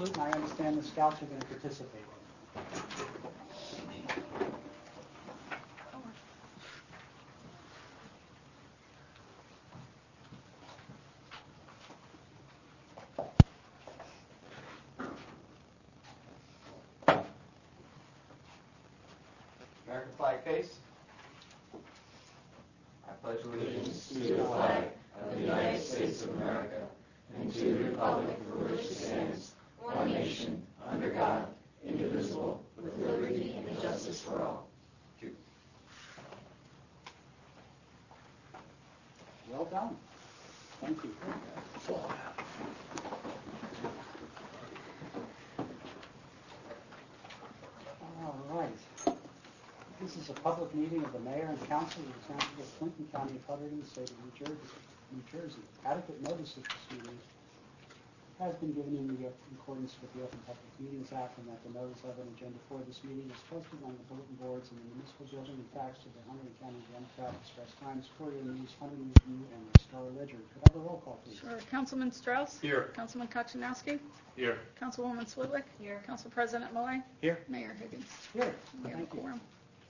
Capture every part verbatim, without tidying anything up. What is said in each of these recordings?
flute, and I understand the Scouts are going to participate. American flag face. I pledge allegiance to the flag of the United States of America and to the republic for which it stands, one nation, under God, indivisible, with liberty and justice for all. Thank you. Well done. Thank you. All right. This is a public meeting of the Mayor and Council of the Township of Clinton, County of Hunterdon, State of New Jersey. New Jersey. Adequate notice of this meeting has been given in, the, in accordance with the Open Public Meetings Act, and that the notice of an agenda for this meeting is posted on the bulletin boards in the municipal building and faxed to the Hunterdon County Democrat, Express Times, Courier News, Hunterdon Review, and the Star Ledger. Could I have a roll call, please? Sure. Councilman Strauss? Here. Councilman Kochanowski? Here. Councilwoman Switlick? Here. Council President Malay? Here. Mayor Higgins? Here. We have a Thank you. quorum.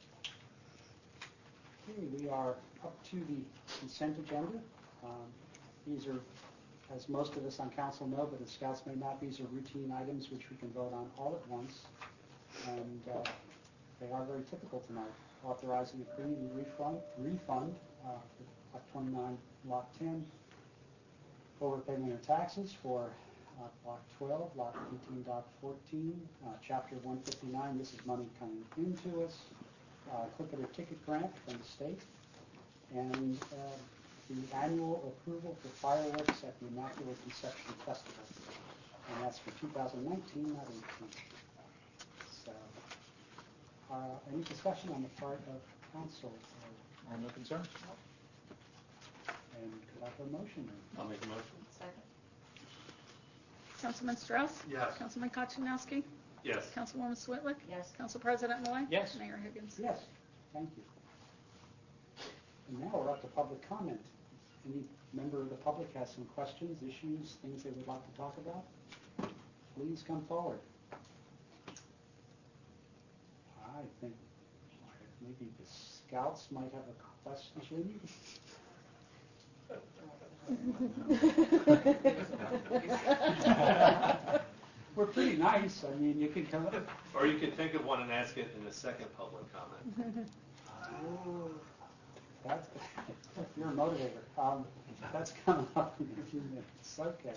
Okay, we are up to the consent agenda. Um, these are, as most of us on council know, but the Scouts may not, these are routine items which we can vote on all at once. And uh, they are very typical tonight. Authorizing a premium refund, refund uh, for Lot twenty-nine, Lot ten, overpayment of taxes for uh, Block twelve, Lot eighteen dot fourteen, uh, Chapter one fifty-nine. This is money coming into us. Uh, click it or ticket grant from the state, and uh, the annual approval for fireworks at the Immaculate Conception Festival, and that's for two thousand nineteen, not eighteen. So, uh, any discussion on the part of council? I have no concerns. And could I have a motion? I'll make a motion. Second. Councilman Strauss? Yes. Councilman Kochanowski? Yes. Councilwoman Switlick? Yes. Council President Malay? Yes. Mayor Higgins? Yes, thank you. And now we're up to public comment. Any member of the public has some questions, issues, things they would like to talk about? Please come forward. I think maybe the Scouts might have a question. We're pretty nice. I mean, you can come up. Or you can think of one and ask it in the second public comment. Oh, that's, you're a motivator. Um, that's coming up in a few minutes. Okay.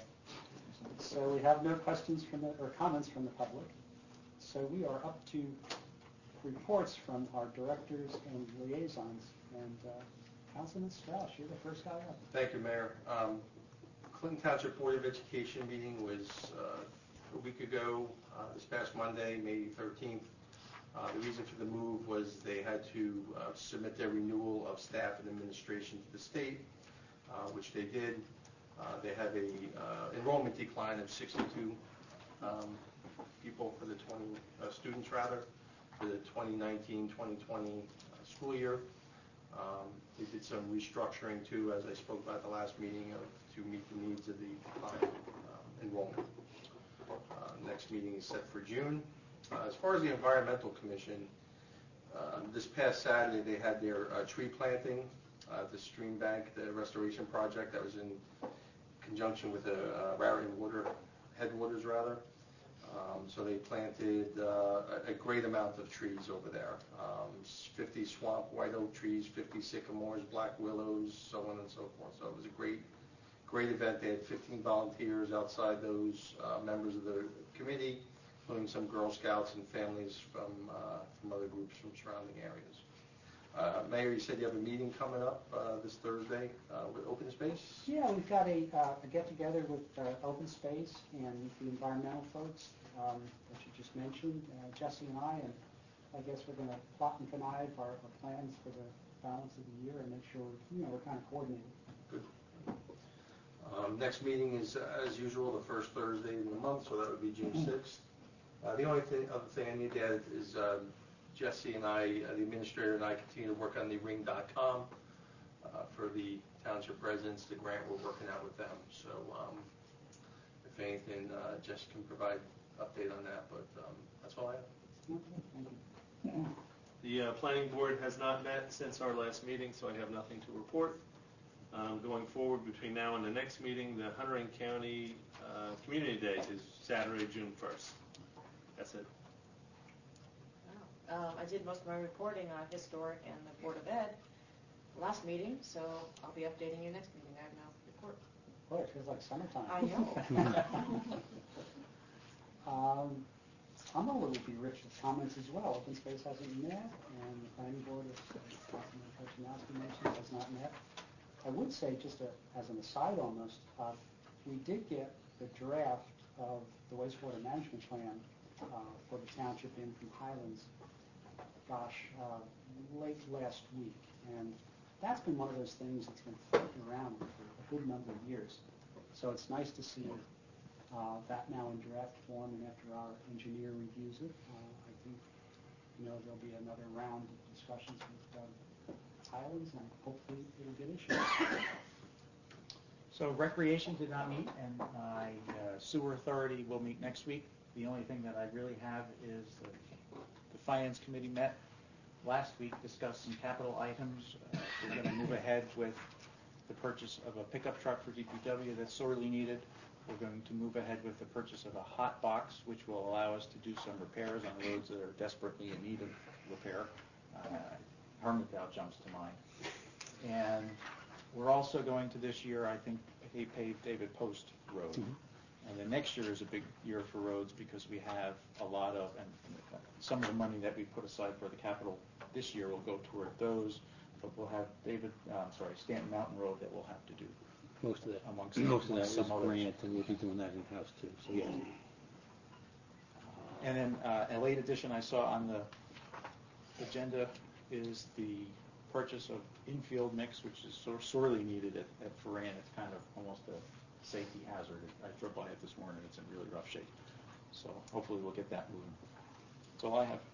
So we have no questions from the, or comments from the public. So we are up to reports from our directors and liaisons. And uh, Councilman Strauss, you're the first guy up. Thank you, Mayor. Um, Clinton Township Board of Education meeting was uh, a week ago, uh, this past Monday, May thirteenth. Uh, the reason for the move was they had to uh, submit their renewal of staff and administration to the state, uh, which they did. Uh, they had a uh, enrollment decline of sixty-two um, people for the twenty uh, students rather for the twenty nineteen twenty twenty uh, school year. Um, they did some restructuring too, as I spoke about at the last meeting, of, to meet the needs of the declined uh, enrollment. Uh, next meeting is set for June. Uh, as far as the Environmental Commission, uh, this past Saturday they had their uh, tree planting uh, at the stream bank, the restoration project that was in conjunction with the uh, Raritan Water, Headwaters rather. Um, so they planted uh, a, a great amount of trees over there. Um, fifty swamp white oak trees, fifty sycamores, black willows, so on and so forth. So it was a great, great event. They had fifteen volunteers outside those uh, members of the committee, including some Girl Scouts and families from uh, from other groups from surrounding areas. Uh, Mayor, you said you have a meeting coming up uh, this Thursday uh, with Open Space? Yeah, we've got a, uh, a get-together with uh, Open Space and the environmental folks um, that you just mentioned, uh, Jesse and I, and I guess we're going to plot and connive our, our plans for the balance of the year and make sure, you know, we're kind of coordinated. Good. Um, next meeting is, uh, as usual, the first Thursday in the month, so that would be June sixth. Uh, the only thing, other thing I need to add is uh, Jesse and I, uh, the administrator and I, continue to work on the ring dot com uh, for the township residents, the grant we're working out with them. So um, if anything, uh, Jesse can provide update on that, but um, that's all I have. Okay, thank you. The uh, planning board has not met since our last meeting, so I have nothing to report. Um, Going forward, between now and the next meeting, the Hunterdon County uh, Community Day is Saturday, June first. That's it. Wow. Um, I did most of my reporting on historic and the Board of Ed last meeting, so I'll be updating you next meeting. I have no report. Boy, it feels like summertime. I know. Um, I'm a little bit rich with comments as well. Open Space hasn't met, and the planning board, as Councilman Kochanowski mentioned, has not met. I would say, just a, as an aside almost, uh, we did get the draft of the wastewater management plan uh, for the township in from Highlands, gosh, uh, late last week. And that's been one of those things that's been floating around for a good number of years. So it's nice to see uh, that now in draft form, and after our engineer reviews it, uh, I think, you know, there'll be another round of discussions with um, Highlands, and hopefully it'll get issued. So Recreation did not meet, and my uh, Sewer Authority will meet next week. The only thing that I really have is the, the Finance Committee met last week, discussed some capital items. Uh, we're going to move ahead with the purchase of a pickup truck for D P W that's sorely needed. We're going to move ahead with the purchase of a hot box, which will allow us to do some repairs on roads that are desperately in need of repair. Uh, Hermitage jumps to mind. And we're also going to this year, I think, pave David Post Road. Mm-hmm. And then next year is a big year for roads because we have a lot of, and some of the money that we put aside for the capital this year will go toward those, but we'll have David, uh, I'm sorry, Stanton Mountain Road that we'll have to do. Most of that, amongst most of that some is others. grant, and we'll be doing that in-house too, so yes. And then uh, a late addition I saw on the agenda is the purchase of infield mix, which is so sorely needed at, at Foran. It's kind of almost a safety hazard. I drove by it this morning. It's in really rough shape. So hopefully we'll get that moving. That's all I have.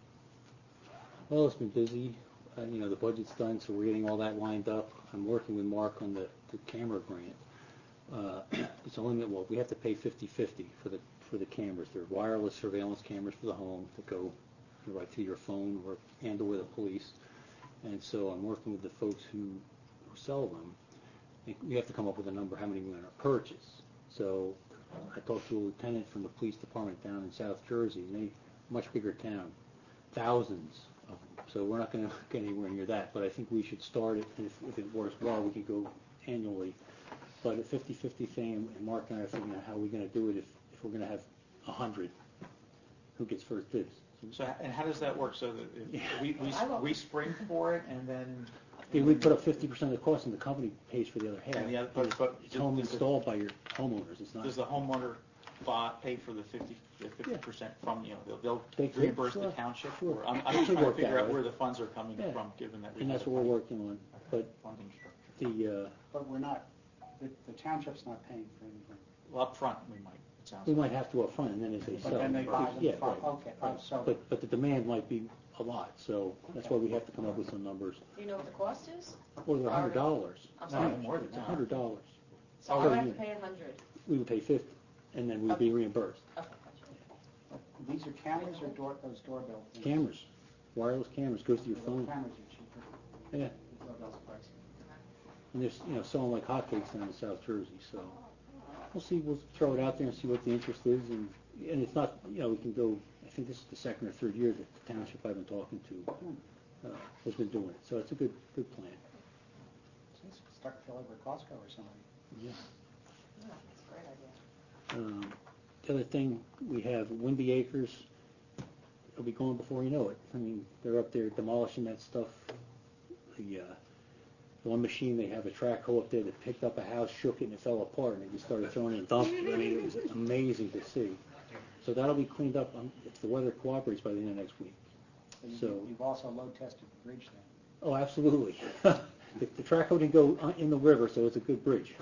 Well, it's been busy. Uh, you know, the budget's done, so we're getting all that lined up. I'm working with Mark on the, the camera grant. Uh, it's a limit. Well, we have to pay fifty-fifty for the for the cameras. They're wireless surveillance cameras for the home that go right to your phone or and or the police. And so I'm working with the folks who, who sell them. And we have to come up with a number how many we're going to purchase. So I talked to a lieutenant from the police department down in South Jersey, and they much bigger town, thousands of them. So we're not going to get anywhere near that. But I think we should start it, and if, if it works well, we could go annually. But a fifty-fifty thing, and Mark and I are figuring out how we're going to do it if, if we're going to have one hundred. Who gets first dibs? So, and how does that work? So that if Yeah. we, we, we spring for it, and then... Yeah, we put up fifty percent of the cost, and the company pays for the other half. And the other, but, but It's home installed by your homeowners. It's not. does the homeowner buy, pay for the fifty, the fifty percent from, you know, they'll, they'll They could, reimburse sure, the township? sure. Or I'm, It I'm should trying to work figure that out way. where the funds are coming Yeah. from, given that we And have that's a what we're funding- working on. But funding structure. the, uh, But we're not, the, the township's not paying for anything. Well, up front, we might, it sounds we like. might have to up front, and then as they But sell. then they buy them Yeah, from, right. okay, oh, so. But, but the demand might be a lot, so that's why we have to come up with some numbers. Do you know what the cost is? Or they're a hundred dollars. I'm No, sorry? more than It's a that. hundred dollars. So Oh, I yeah. have to pay a hundred. We would pay fifty, and then we'd be Okay. reimbursed. Okay, gotcha. These are cameras or door, those doorbell things? Cameras, wireless cameras, goes to your The phone. cameras are cheaper. Yeah, The doorbell's pricey. and there's, you know, selling like hotcakes down in South Jersey, so we'll see, we'll throw it out there and see what the interest is, and, and it's not, you know, we can go, I think this is the second or third year that the township I've been talking to, uh, has been doing it, so it's a good, good plan. So let's start to feel like we're Costco or somebody. Yeah. Yeah, that's a great idea. Um, the other thing, we have Winby Acres, it'll be gone before you know it. I mean, they're up there demolishing that stuff. The, uh, the one machine, they have a track hoe up there that picked up a house, shook it, and it fell apart, and they just started throwing it in a dumpster. I mean, it was amazing to see. So that'll be cleaned up, um, if the weather cooperates, by the end of next week. you- So- You've also load tested the bridge then. Oh, absolutely. the, the track hoe didn't go uh, in the river, so it's a good bridge.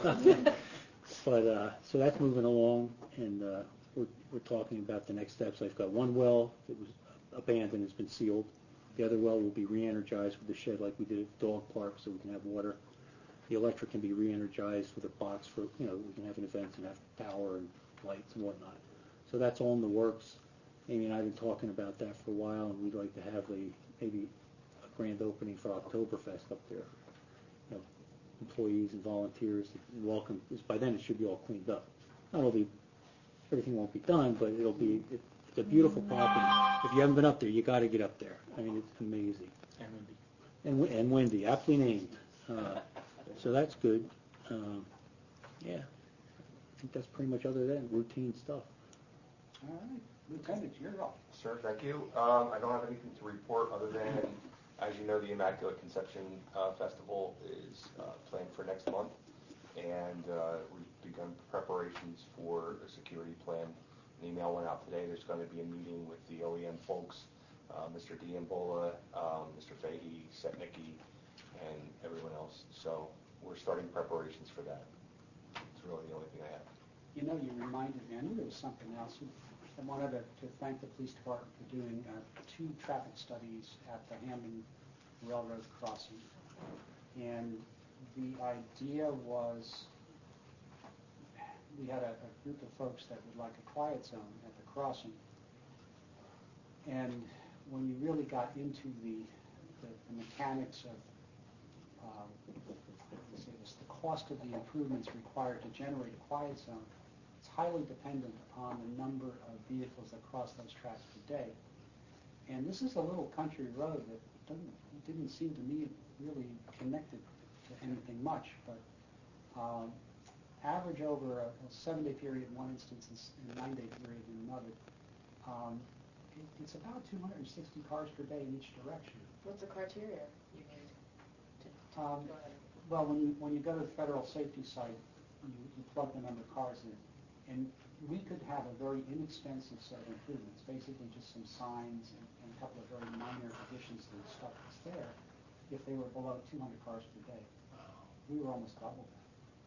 But, uh, so that's moving along, and uh, we're, we're talking about the next steps. I've got one well that was abandoned, has been sealed. The other well will be re-energized with a shed like we did at Dog Park, so we can have water. The electric can be re-energized with a box for, you know, we can have an event and have power and lights and whatnot. So that's all in the works. Amy and I have been talking about that for a while, and we'd like to have a, maybe a grand opening for Oktoberfest up there. You know, employees and volunteers welcome, because by then it should be all cleaned up. Not all be, everything won't be done, but it'll be, it, it's a beautiful property. If you haven't been up there, you got to get up there. I mean, it's amazing. And Wendy. And, wi- and windy, aptly named. Uh, so that's good. Um, yeah, I think that's pretty much other than routine stuff. All right, Lieutenant, you're up. Sir, thank you. Um, I don't have anything to report other than, as you know, the Immaculate Conception uh, Festival is uh, planned for next month, and uh, we've begun preparations for a security plan. An email went out today. There's going to be a meeting with the O E M folks, uh, Mister Diambola, um, Mister Fahey, Setnicki, and everyone else. So we're starting preparations for that. It's really the only thing I have. You know, you reminded me, I knew there was something else. I wanted to, to thank the police department for doing uh, two traffic studies at the Hammond Railroad crossing. And the idea was, we had a, a group of folks that would like a quiet zone at the crossing. And when you really got into the, the, the mechanics of um, let's say this, the cost of the improvements required to generate a quiet zone, it's highly dependent upon the number of vehicles that cross those tracks per day. And this is a little country road that doesn't, didn't seem to me really connected to anything much, but um, average over a, a seven-day period in one instance and a nine-day period in another, um, it, it's about two hundred sixty cars per day in each direction. What's the criteria you need to, to Um, go ahead? Well, when you when you go to the federal safety site, you, you plug the number of cars in, and we could have a very inexpensive set of improvements, basically just some signs and, and a couple of very minor additions to the stuff that's there. If they were below two hundred cars per day, we were almost double that.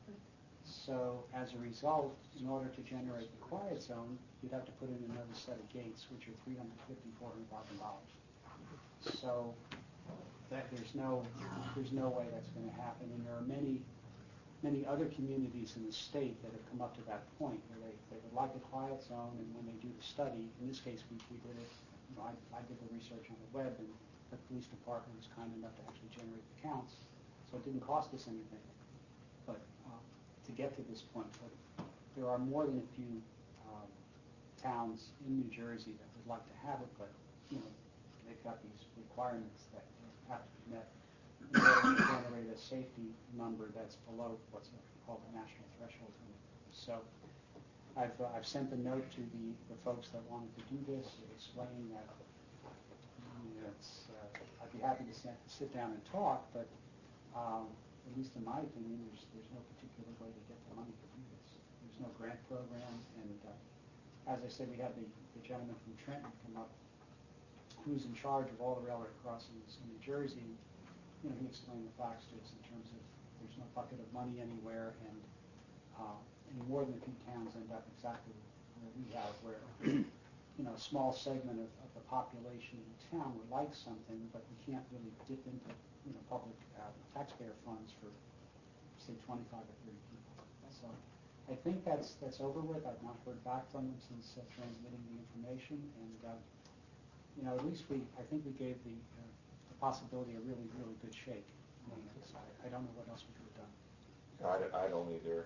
So as a result, in order to generate the quiet zone, you'd have to put in another set of gates, which are three hundred fifty thousand, four hundred thousand dollars. So that there's no there's no way that's going to happen, and there are many many other communities in the state that have come up to that point where they, they would like a quiet zone, and when they do the study, in this case we, we did it, you know, I, I did the research on the web, and the police department was kind enough to actually generate the counts, so it didn't cost us anything, but um, to get to this point, but there are more than a few um, towns in New Jersey that would like to have it, but you know, they've got these requirements that have to be met in order to generate a safety number that's below what's called the national threshold limit. So I've, uh, I've sent a note to the, the folks that wanted to do this, explaining that you know, it's, uh, I'd be happy to sit, sit down and talk, but um, at least in my opinion, there's, there's no particular way to get the money to do this. There's no grant program, and uh, as I said, we had the, the gentleman from Trenton come up, who's in charge of all the railroad crossings in New Jersey. You know, he explained the facts to us in terms of there's no bucket of money anywhere, and uh, and more than a few towns end up exactly where we have, where you know a small segment of, of the population in the town would like something, but we can't really dip into you know public uh, taxpayer funds for say twenty-five or thirty people. So I think that's that's over with. I've not heard back from them since uh, transmitting the information, and uh, you know at least we I think we gave the uh, the possibility a really, really good shake. I, mean, it's, I, I don't know what else we could have done. I, I don't either.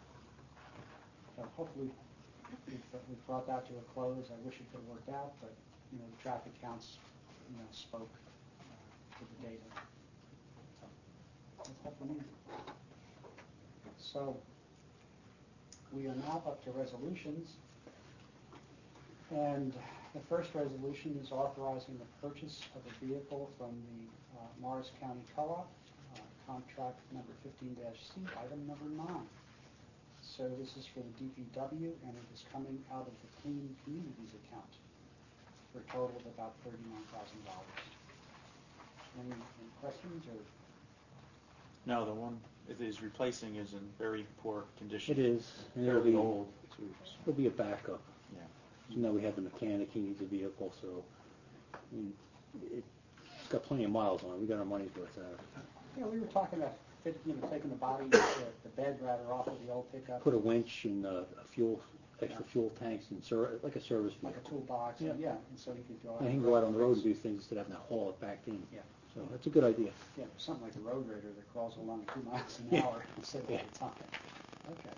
So hopefully we've, we've brought that to a close. I wish it could have worked out, but you know the traffic counts, you know, spoke uh, to the data. So that's what we need. So we are now up to resolutions, and the first resolution is authorizing the purchase of a vehicle from the uh, Morris County Co-op, uh, contract number fifteen C, item number nine. So this is for the D P W, and it is coming out of the Clean Communities account for a total of about thirty-nine thousand dollars. Any, any questions or? No, the one it is replacing is in very poor condition. It is, and it'll Fairly be, old. it'll be a backup. Yeah. You know, we have the mechanic, he needs a vehicle, so I mean, it, it's got plenty of miles on it. We got our money's worth out of it. Yeah, we were talking about fit, you know, taking the body, the, the bed rather off of the old pickup. Put a winch and uh, a fuel extra Yeah. fuel tanks and ser- like a service like vehicle. a toolbox, Yeah. and yeah, and so you could go out. And he can go out on the road and do things instead of having to haul it back in. Yeah. So that's a good idea. Yeah, something like a road grader that crawls along at two miles an Yeah. hour instead of Yeah. a ton. Okay.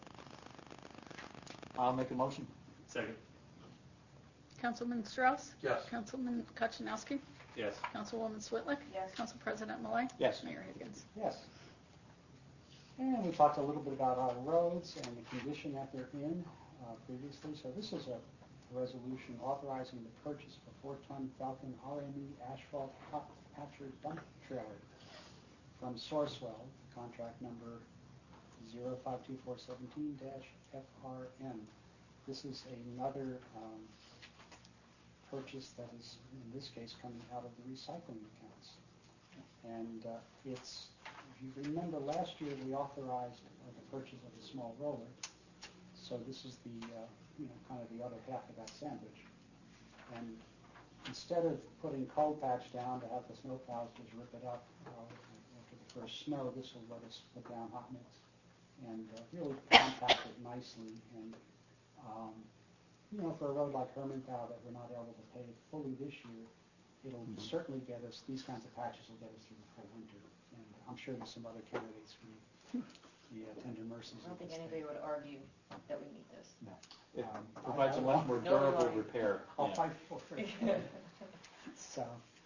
I'll make a motion. Second. Councilman Strauss? Yes. Councilman Kaczynowski? Yes. Councilwoman Switlick? Yes. Council President Malloy? Yes. Mayor Higgins? Yes. And we talked a little bit about our roads and the condition that they're in uh, previously. So this is a resolution authorizing the purchase of a four-ton Falcon R M E asphalt hot patcher dump trailer from Sourcewell, contract number zero five two four one seven F R M. This is another um, purchase that is, in this case, coming out of the recycling accounts. And uh, it's, if you remember, last year we authorized uh, the purchase of a small roller. So this is the, uh, you know, kind of the other half of that sandwich. And instead of putting cold patch down to have the snow plows just rip it up uh, after the first snow, this will let us put down hot mix and uh, really compact it nicely. And um, you know, for a road like Hermantown that we're not able to pave fully this year, it'll Mhm. certainly get us, these kinds of patches will get us through the full winter. And I'm sure there's some other candidates for the uh, tender mercies. I don't of think this anybody thing. would argue that we need this. It Um, provides a I- I- much more No durable line. repair. I'll Yeah. fight for it. So,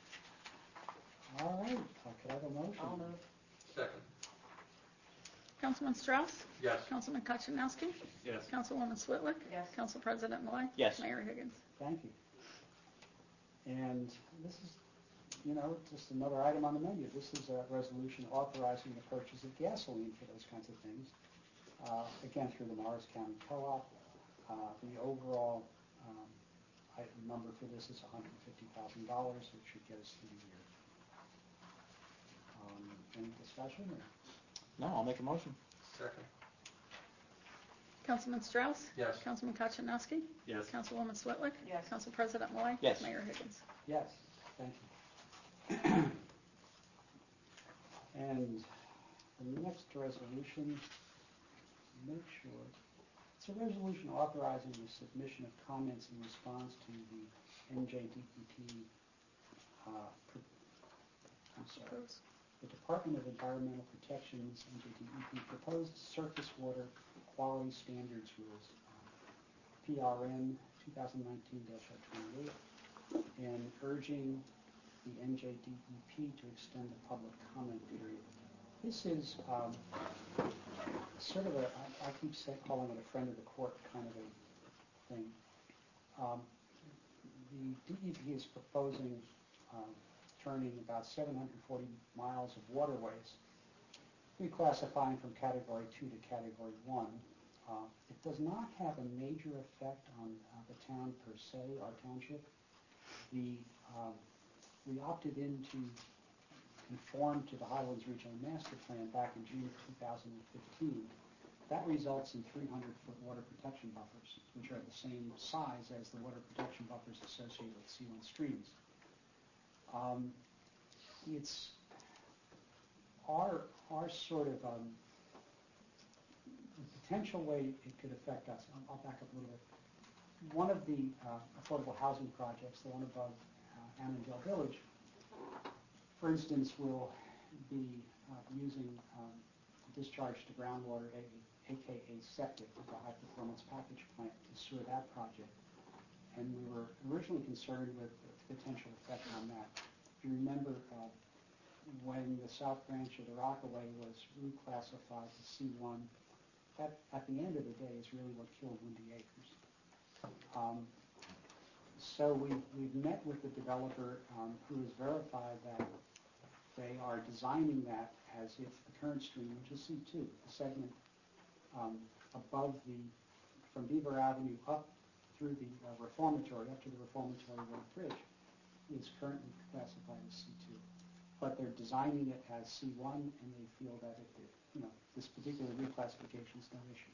all right, uh, could I have a motion? I'll move. Second. Councilman Strauss? Yes. Councilman Kaczynowski? Yes. Councilwoman Switlick? Yes. Council President Malloy? Yes. Mayor Higgins? Thank you. And this is, you know, just another item on the menu. This is a resolution authorizing the purchase of gasoline for those kinds of things, uh, again, through the Morris County Co-op. Uh, the overall um, item number for this is one hundred fifty thousand dollars, which should get us through the year. Um, any discussion? Or? No, I'll make a motion. Second. Councilman Strauss? Yes. Councilman Kaczynowski? Yes. Councilwoman Switlick? Yes. Council President Malloy? Yes. Mayor Higgins? Yes, thank you. And the next resolution, make sure, it's a resolution authorizing the submission of comments in response to the N J D E P, uh, pr- I'm sorry, Opposed? the Department of Environmental Protection's N J D E P proposed surface water quality standards rules, uh, P R N twenty nineteen dash twenty-eight, and urging the N J D E P to extend the public comment period. This is um, sort of a, I, I keep say, calling it a friend of the court kind of a thing. Um, the D E P is proposing um, turning about seven hundred forty miles of waterways, reclassifying from Category two to Category one. Uh, it does not have a major effect on uh, the town per se, our township. The, um, we opted in to conform to the Highlands Regional Master Plan back in June of two thousand fifteen. That results in three hundred foot water protection buffers, which are the same size as the water protection buffers associated with C one streams. Um, it's our, our sort of um, the potential way it could affect us. I'll, I'll back up a little bit. One of the uh, affordable housing projects, the one above uh, Annandale Village, for instance, will be uh, using um, discharge to groundwater, a k a septic, with a high-performance package plant to sewer that project. And we were originally concerned with the potential effect on that. If you remember, uh, when the South Branch of the Rockaway was reclassified to C one, that, at the end of the day, is really what killed Windy Acres. Um, so we, we've met with the developer um, who has verified that they are designing that as if the current stream, which is C two, the segment um, above the, from Beaver Avenue up through the uh, Reformatory, up to the Reformatory Road Bridge, is currently classified as C two. But they're designing it as C one, and they feel that if it, you know, this particular reclassification is no issue.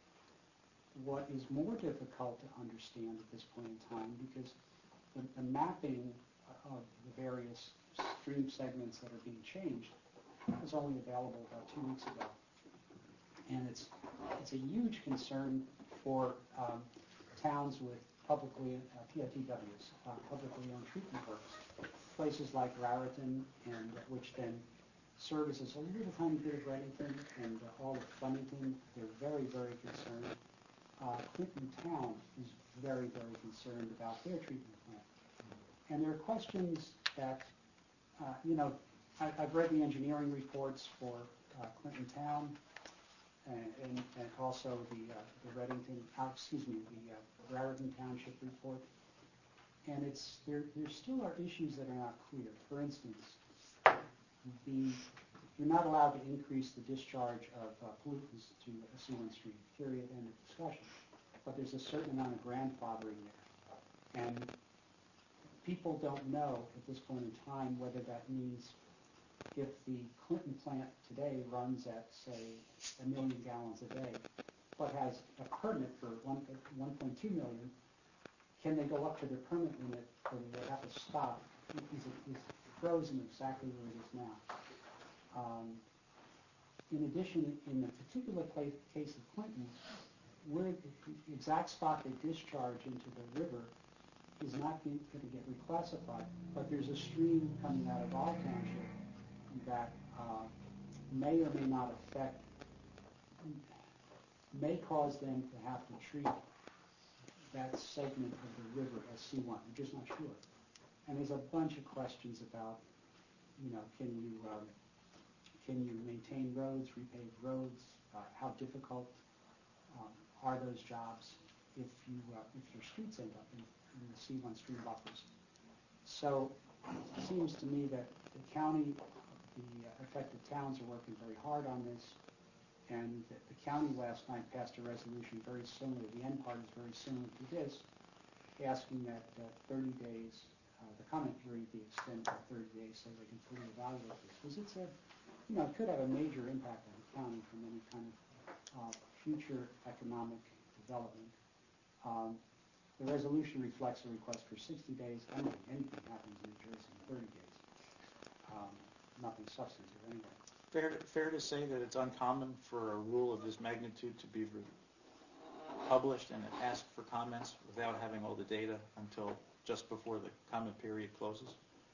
What is more difficult to understand at this point in time, because the, the mapping of the various stream segments that are being changed was only available about two weeks ago. And it's, it's a huge concern for um, towns with publicly, uh, P O T Ws, uh, publicly owned treatment works. Places like Raritan, and which then services a little tiny bit of Reddington and uh, all of Flemington. They're very, very concerned. Uh, Clinton Town is very, very concerned about their treatment plant. And there are questions that, uh, you know, I, I've read the engineering reports for uh, Clinton Town and, and, and also the, uh, the Reddington, uh, excuse me, the uh, Raritan Township report. And it's there, there still are issues that are not clear. For instance, the, you're not allowed to increase the discharge of uh, pollutants to a C one stream, period, end of discussion. But there's a certain amount of grandfathering there. And people don't know at this point in time whether that means if the Clinton plant today runs at, say, a million gallons a day, but has a permit for one, one point two million, can they go up to their permit limit or do they have to stop? Is it is frozen exactly where it is now? Um, in addition, in the particular place, case of Clinton, where the exact spot they discharge into the river is not going to get reclassified, but there's a stream coming out of our township that uh, may or may not affect, may cause them to have to treat that segment of the river as C one. We're just not sure. And there's a bunch of questions about, you know, can you um, can you maintain roads, repave roads? Uh, how difficult um, are those jobs if you uh, if your streets end up in, in the C one stream buffers? So it seems to me that the county, the affected towns are working very hard on this, and the, the county last night passed a resolution very similar. The end part is very similar to this, asking that uh, thirty days, uh, the comment period be extended to thirty days so they can fully evaluate this, because it's a, you know, it could have a major impact on the county from any kind of uh, future economic development. Um, the resolution reflects a request for sixty days. I don't think anything happens in New Jersey in thirty days. Um, nothing substantive anyway. Fair to, fair to say that it's uncommon for a rule of this magnitude to be re- published and asked for comments without having all the data until just before the comment period closes?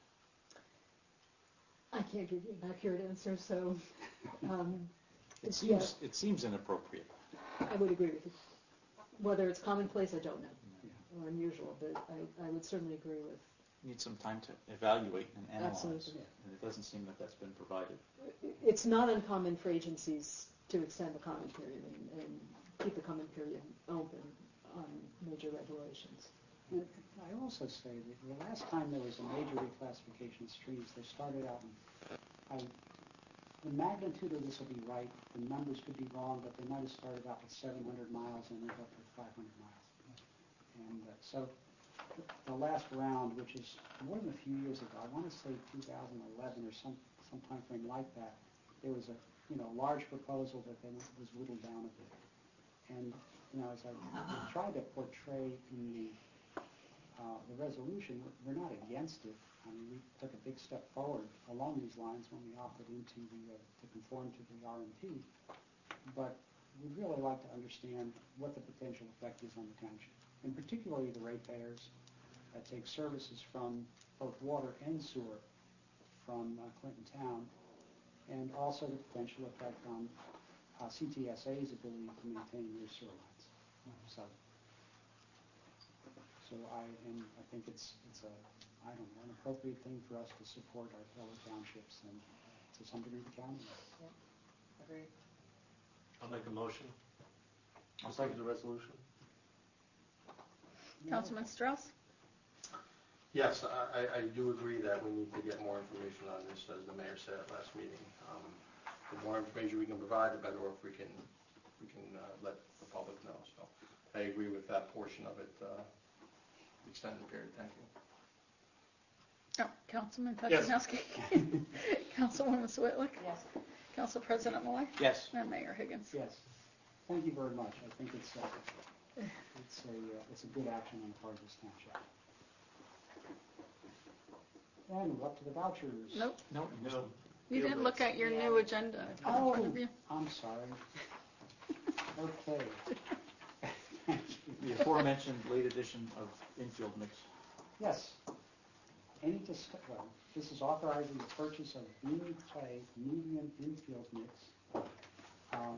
I can't give you an accurate answer, so um, It seems it seems inappropriate. I would agree with you. Whether it's commonplace, I don't know, or unusual, but I, I would certainly agree with. Need some time to evaluate and analyze. Absolutely. And it doesn't seem that that's been provided. It's not uncommon for agencies to extend the comment period and, and keep the comment period open on major regulations. And I also say that the last time there was a major reclassification of streams, they started out, in, I, the magnitude of this will be right, the numbers could be wrong, but they might have started out with seven hundred miles and ended up with five hundred miles. And uh, so the last round, which is more than a few years ago, I want to say two thousand eleven or some, some time frame like that, there was a, you know, large proposal that then was whittled down a bit. And, you know, as I tried to portray in the Uh, the resolution, we're not against it. I mean, we took a big step forward along these lines when we opted into the, uh, to conform to the R M P. But we'd really like to understand what the potential effect is on the township, and particularly the ratepayers that take services from both water and sewer from uh, Clinton Town, and also the potential effect on uh, C T S A's ability to maintain their sewer lines. So. So I, and I think it's, it's a, I don't know, an appropriate thing for us to support our fellow townships and uh, to some degree the county. Yep, agreed. I'll make a motion. I'll Approve second. the resolution. Councilman Strauss? Yes, I, I- I do agree that we need to get more information on this, as the mayor said at last meeting. Um, The more information we can provide, the better off we can, we can uh, let the public know. So I agree with that portion of it, uh, extended period. Thank you. Oh, Councilman Yes. Tuchinowski? Councilwoman Switlick? Yes. Council President Moy? Yes. And Mayor Higgins? Yes, thank you very much. I think it's, uh, it's a, uh, it's a good action on the part of this township. And we're up to the vouchers. Nope. No, No. You didn't look at your new agenda. Oh, Have you? I'm sorry. Okay. Thank you. the aforementioned late edition of infield mix. Yes. Any dis, well, this is authorizing the purchase of Beanie Clay medium infield mix. Um,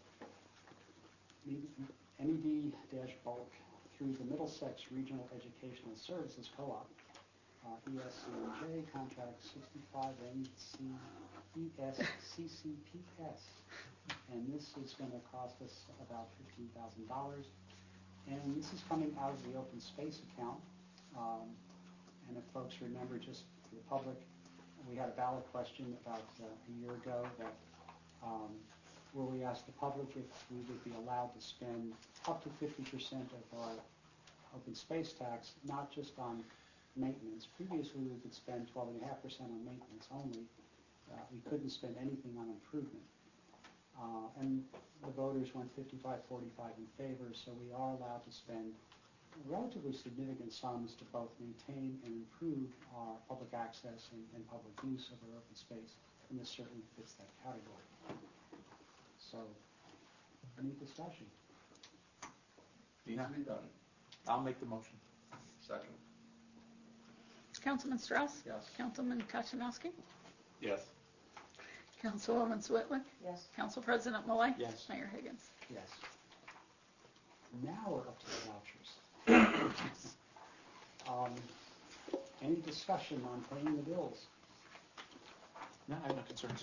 M E D bulk through the Middlesex Regional Educational Services Co-op, uh, E S C N J, contract sixty-five N C E S C C P S. And this is going to cost us about fifteen thousand dollars. And this is coming out of the open space account. Um, and if folks remember, just for the public, we had a ballot question about uh, a year ago that um, where we asked the public if we would be allowed to spend up to fifty percent of our open space tax, not just on maintenance. Previously, we could spend twelve point five percent on maintenance only. Uh, we couldn't spend anything on improvement. Uh, and the voters went fifty-five forty-five in favor, so we are allowed to spend relatively significant sums to both maintain and improve our public access and, and public use of our open space, and this certainly fits that category. So, any discussion? Needs to be done. I'll make the motion. Second. Councilman Strauss? Yes. Councilman Kaczynowski? Yes. Councilwoman Switlick? Yes. Council President Malay? Yes. Mayor Higgins? Yes. Now we're up to the vouchers. um, any discussion on paying the bills? No, I have no concerns.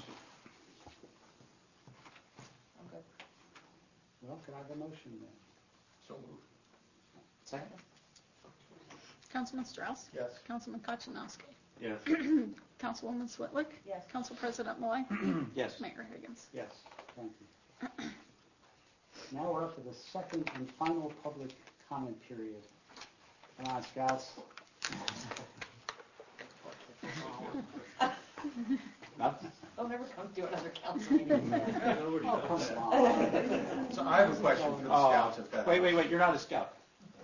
Okay. Well, could I have a motion then? So moved. Second? Councilman Strauss? Yes. Councilman Kaczynowski? Yes. Councilwoman Switlick? Yes. Council President Malay? Yes. Mayor Higgins? Yes. Thank you. Now we're up to the second and final public comment period. Come on, Scouts. Nothing. I'll never come to another council meeting. Oh, come on. So I have a question for the Oh, scouts if that. wait, wait, wait, you're not a scout.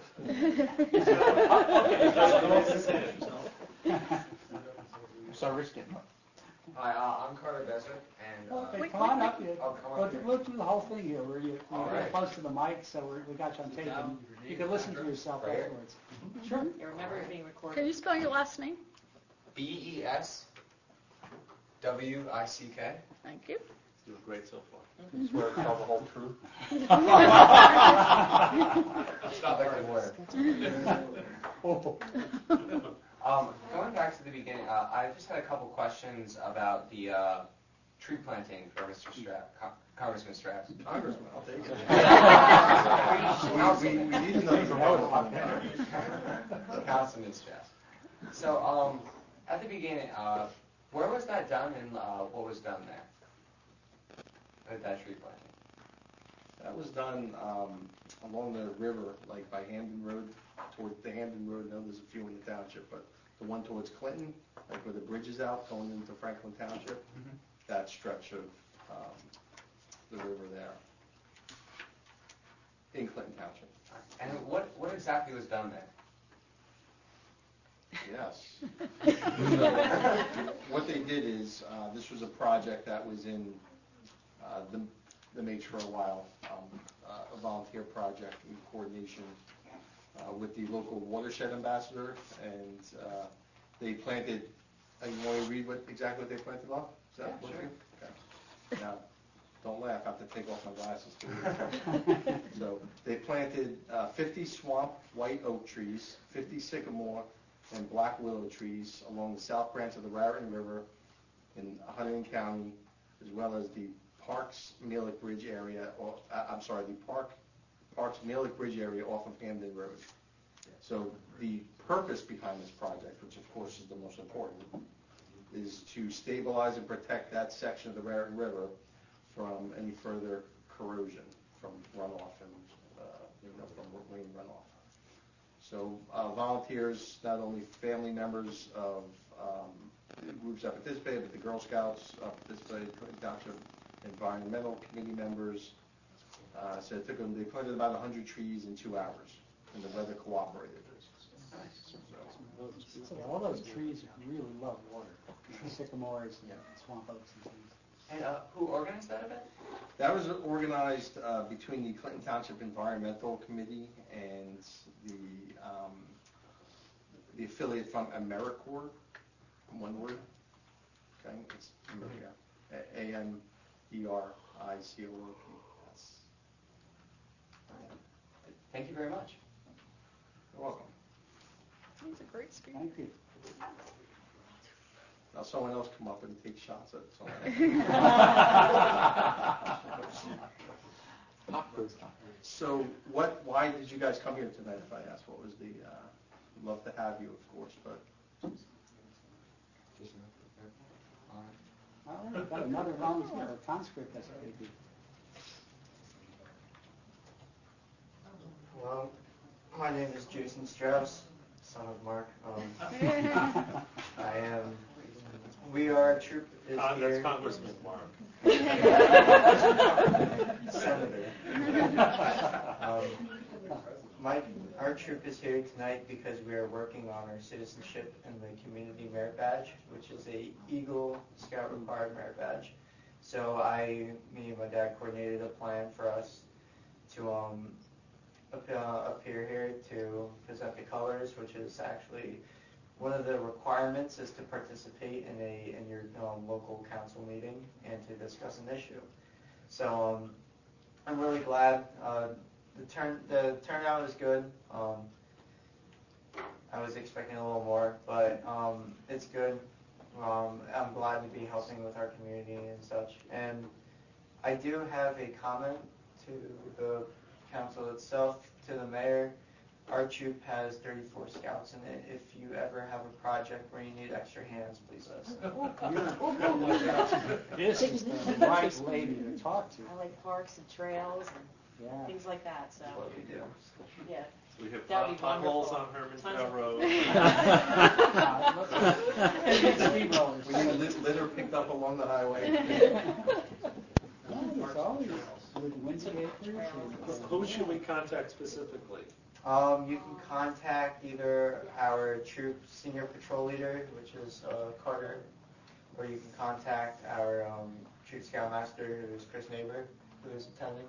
So Rich getting up. Hi, uh, I'm Carter Beswick, and uh, Okay, Wait, come wait, on wait. up. You, I'll come we'll, up here. we'll do the whole thing here. Where you, All you're right. close to the mic, so we're, we got you on tape. And you can listen to yourself Right here? afterwards. Sure. You remember it being recorded. Can you spell your last name? B E S W I C K. Thank you. Doing great so far. I swear to tell the whole truth. It's not like a lawyer. Um, going back to the beginning, uh, I just had a couple questions about the uh, tree planting for Mister Stra- Co- Congressman Strauss. Congressman, I'll take it. Councilman. We, we need another proposal. Councilman Strauss. So, um, at the beginning, uh, where was that done and uh, what was done there? With that tree planting? That was done um, along the river, like by Hamden Road, toward the Hamden Road. I know there's a few in the township, but the one towards Clinton, like where the bridge is out going into Franklin Township, Mhm. that stretch of um, the river there in Clinton Township. And what, what exactly was done there? Yes. So, what they did is, uh, this was a project that was in uh, the, the makes for a while, um, uh, a volunteer project in coordination uh, with the local watershed ambassador, and uh, they planted, uh, you want to read what, exactly what they planted off? Is that Yeah, what- sure. Okay. Now, don't laugh, I have to take off my glasses to read. So, they planted uh, fifty swamp white oak trees, fifty sycamore and black willow trees along the south branch of the Raritan River in Huntington County, as well as the Parks Melick Bridge area, or, uh, I'm sorry, the Park Parks Melick Bridge area off of Hamden Road. So the purpose behind this project, which of course is the most important, is to stabilize and protect that section of the Raritan River from any further corrosion from runoff and, uh, you know, from rain runoff. So uh, volunteers, not only family members of um, groups that participated, but the Girl Scouts uh, participated, Clinton Township Environmental Committee members. Uh, so it took them, they planted about one hundred trees in two hours, and the weather cooperated. So all those trees really love water. The sycamores and swamp oaks and things. And uh, who organized that event? That was organized uh, between the Clinton Township Environmental Committee and the um, the affiliate from AmeriCorps, one word. Okay, it's America. A M E R I C O R P. Thank you very much. You're welcome. He's a great speaker. Thank you. Now someone else come up and take shots at someone. So what, why did you guys come here tonight, if I ask? What was the, uh, love to have you, of course, but. All right, we've got another volunteer, or conscript as it may be. Well, my name is Jason Strauss, son of Mark. Um, I am. We are a troop is Uh, here. that's Congressman Mark. Senator. um, my our troop is here tonight because we are working on our citizenship and the community merit badge, which is a Eagle Scout required merit badge. So I, me and my dad coordinated a plan for us to um. Up, uh, appear here to present the colors, which is actually one of the requirements is to participate in a in your um, local council meeting and to discuss an issue. So um, I'm really glad uh, the turn the turnout is good. Um, I was expecting a little more, but um, it's good. Um, I'm glad to be helping with our community and such. And I do have a comment to the council itself, to the mayor. Our troop has thirty-four scouts in it. If you ever have a project where you need extra hands, please let us know. This is the right lady to talk to. I like parks and trails and Yeah. things like that, so, That's what we do. yeah. We have That'd be potholes wonderful. on Herman Tons Trail of- Road. Speed rollers. We need lit- litter picked up along the highway. No, it's always with Windsor Acres and. Who should we contact specifically? Um, you can contact either our troop senior patrol leader, which is uh, Carter, or you can contact our um, troop scoutmaster, who is Chris Neighbor, who is attending.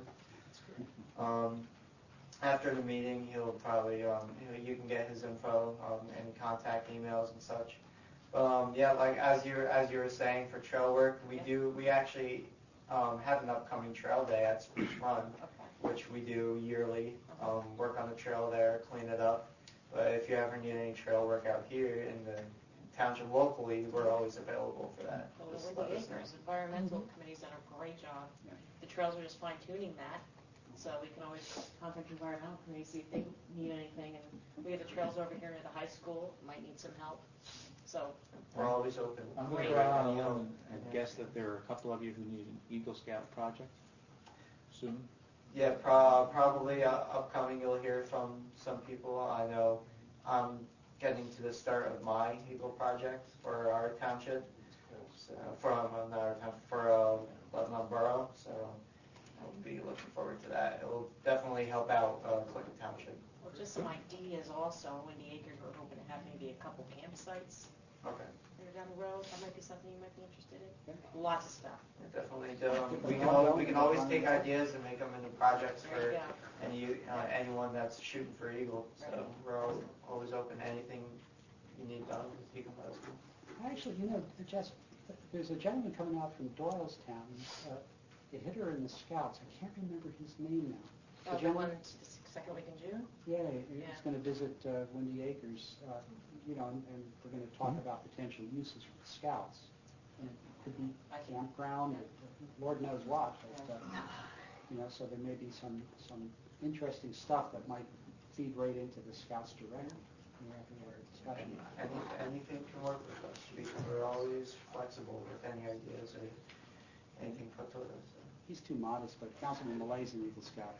Um, after the meeting, he'll probably, um, you know, you can get his info um, and contact emails and such. But um, yeah, like as you as you were saying, for trail work, we do we actually um, have an upcoming trail day at Spruce Run, which we do yearly. Um, work on the trail there, clean it up. But if you ever need any trail work out here in the township locally, we're always available for that. Well, Just with let the us know. acres, environmental committee's done a great job. The trails are just fine tuning that, so we can always contact environmental committee, see if they need anything. And we have the trails over here near the high school, might need some help. So, We're always open. I'm going to Great. go out on a You know, limb and guess that there are a couple of you who need an Eagle Scout project soon. Yeah, pro- probably uh, upcoming you'll hear from some people. I know I'm getting to the start of my Eagle project for our township, so, from uh, not our town, for uh, Lebanon Borough, so I'll be looking forward to that. It will definitely help out uh, Clinton Township. well, just some ideas also. Windy Acres, we're hoping to have maybe a couple campsites Okay. here down the road. That might be something you might be interested in. Lots of stuff. Definitely do. Um, we can al- we can always take ideas and make them into projects There you for go. any uh, anyone that's shooting for Eagle. So we're always, always open to anything you need done. You can let us know. Actually, you know, Jess, there's a gentleman coming out from Doylestown. Uh, It hit her in the Scouts. I can't remember his name now. Oh, the gentleman- one, the second week in June? Yeah, he- Yeah. he's going to visit uh, Windy Acres, uh, you know, and, and we're going to talk about potential uses for the Scouts. And it could be campground, or Lord knows what, but, uh, you know, so there may be some, some interesting stuff that might feed right into the Scouts directly. You know, in our discussion. Any, anything can work with us. We, we're always flexible with any ideas or anything put to us. So. He's too modest, but Councilman Malay's an Eagle Scout.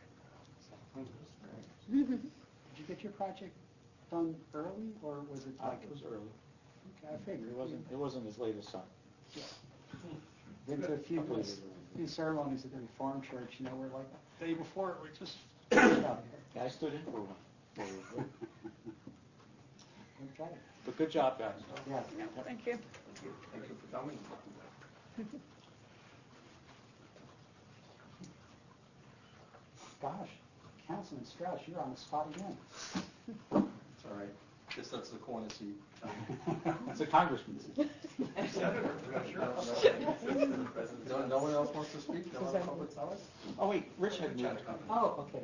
So, Did you get your project done early, or was it Uh, like? It was early. Okay, I figured. It wasn't, it wasn't as late as some. Been to a few, Couple of a years. few ceremonies at the Reformed Church, you know, where like the day before, we're just out Yeah, I stood in for one. For one. there. Okay. But good job, guys. Yeah. Thank you. Thank you for coming. Gosh, Councilman Strauss, you're on the spot again. It's all right. Guess that's the corner seat. It's a congressman's. No, no one else wants to speak? No other public comment? Oh, wait, Rich had moved. Oh, okay.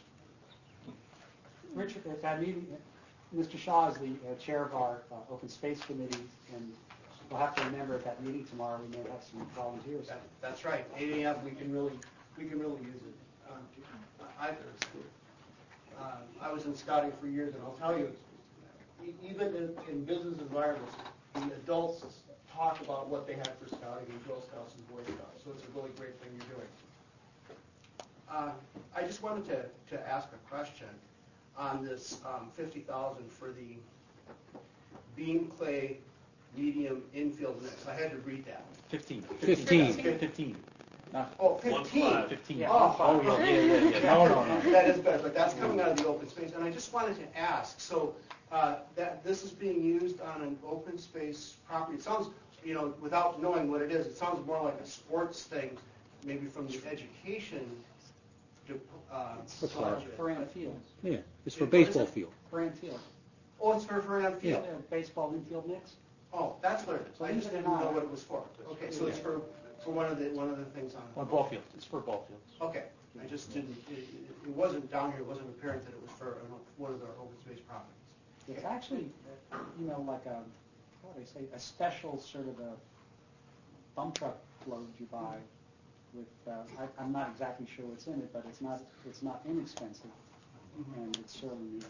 Richard, at that meeting, Mister Shaw is the uh, chair of our uh, Open Space Committee, and we'll have to remember at that meeting tomorrow we may have some volunteers. That, that's right. eight A M. We can really we can really use it. Um, I uh, I was in scouting for years, and I'll tell you, e- even in, in business environments, the adults talk about what they had for scouting and Girl Scouts and Boy Scouts. So it's a really great thing you're doing. Uh, I just wanted to to ask a question on this um, fifty thousand for the beam clay medium infield mix. I had to read that. Fifteen. Fifteen. Fifteen. Not Oh, One fifteen. five. fifteen. Oh, Oh, yeah, yeah, yeah, yeah. No, no, no. That is better, but that's coming out of the open space. And I just wanted to ask, so uh, that this is being used on an open space property. It sounds, you know, without knowing what it is, it sounds more like a sports thing, maybe from the education de- uh, budget. Ferran Field. Yeah, it's for What is baseball it? field. Ferran Field. Oh, it's for Ferran Yeah, Field? baseball infield mix. Oh, that's what it is. I just Believe it or didn't know not. what it was for. Okay, so it's for, for one of the, one of the things on. One ball field. It's for ball fields. Okay, I just didn't, it, it it wasn't down here, it wasn't apparent that it was for uh, one of our open space properties. It's actually, uh, you know, like a, how would I say, a special sort of a dump truck load you buy with, uh, I, I'm not exactly sure what's in it, but it's not, it's not inexpensive, and it's certainly needed.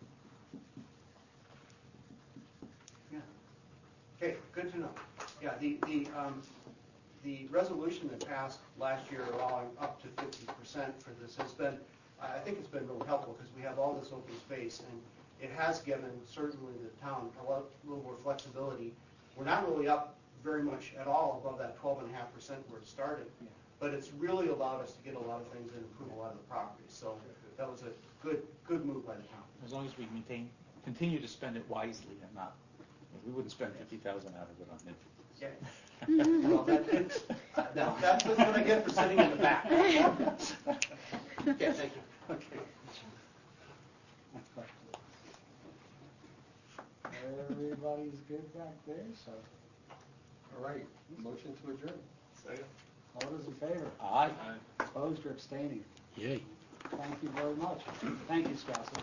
Yeah. Okay, good to know. Yeah, the, the, um, the resolution that passed last year allowing up to fifty percent for this has been, I I think it's been really helpful because we have all this open space and it has given certainly the town a lot, a little more flexibility. We're not really up very much at all above that twelve and a half percent where it started, but it's really allowed us to get a lot of things and improve a lot of the properties. So that was a good, good move by the town. As long as we maintain, continue to spend it wisely and not, we wouldn't spend fifty thousand out of it on it. Yeah. Well, that, it's, that, that's what I get for sitting in the back. Okay, thank you. Okay. Next question. Everybody's good back there, so All right, motion to adjourn. Second. all those in favor? Aye. Opposed or abstaining? Yay. Thank you very much. Thank you, Scouts.